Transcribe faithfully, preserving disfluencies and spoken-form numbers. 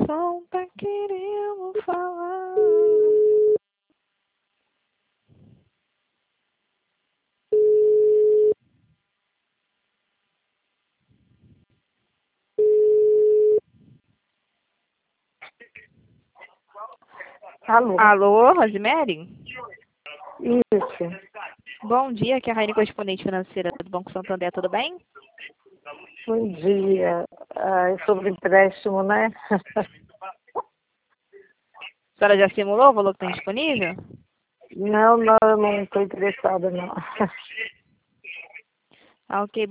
coração tá querendo falar. Alô? Alô, Rosemary? Isso. Bom dia, aqui é a Raine, correspondente financeira do Banco Santander, tudo bem? Bom dia. Ah, é sobre empréstimo, né? A senhora já simulou o valor que tem disponível? Não, não, eu não estou interessada, não. Ah, ok.